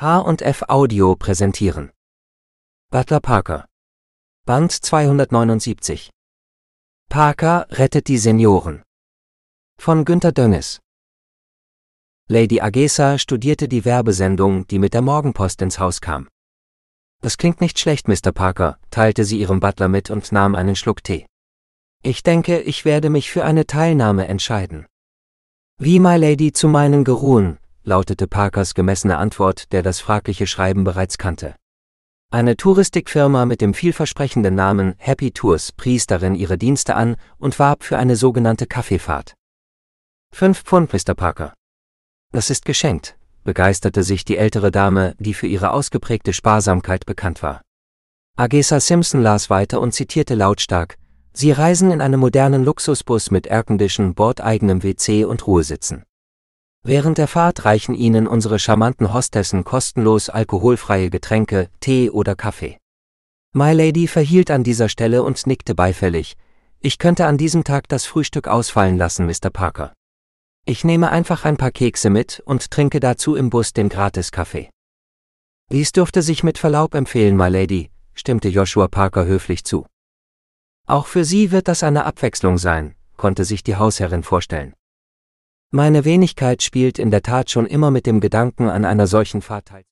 H&F Audio präsentieren. Butler Parker. Band 279. Parker rettet die Senioren. Von Günter Dönges. Lady Agesa studierte die Werbesendung, die mit der Morgenpost ins Haus kam. »Das klingt nicht schlecht, Mr. Parker«, teilte sie ihrem Butler mit und nahm einen Schluck Tee. »Ich denke, ich werde mich für eine Teilnahme entscheiden.« »Wie, My Lady, zu meinen Geruhen«, lautete Parkers gemessene Antwort, der das fragliche Schreiben bereits kannte. Eine Touristikfirma mit dem vielversprechenden Namen Happy Tours pries darin ihre Dienste an und warb für eine sogenannte Kaffeefahrt. »5 Pfund, Mr. Parker.« »Das ist geschenkt«, begeisterte sich die ältere Dame, die für ihre ausgeprägte Sparsamkeit bekannt war. Agesa Simpson las weiter und zitierte lautstark: »Sie reisen in einem modernen Luxusbus mit Aircondition, bordeigenem WC und Ruhesitzen. Während der Fahrt reichen Ihnen unsere charmanten Hostessen kostenlos alkoholfreie Getränke, Tee oder Kaffee.« My Lady verhielt an dieser Stelle und nickte beifällig. »Ich könnte an diesem Tag das Frühstück ausfallen lassen, Mr. Parker. Ich nehme einfach ein paar Kekse mit und trinke dazu im Bus den Gratis-Kaffee.« »Dies dürfte sich mit Verlaub empfehlen, My Lady«, stimmte Joshua Parker höflich zu. »Auch für Sie wird das eine Abwechslung sein«, konnte sich die Hausherrin vorstellen. »Meine Wenigkeit spielt in der Tat schon immer mit dem Gedanken an einer solchen Fahrt teil.«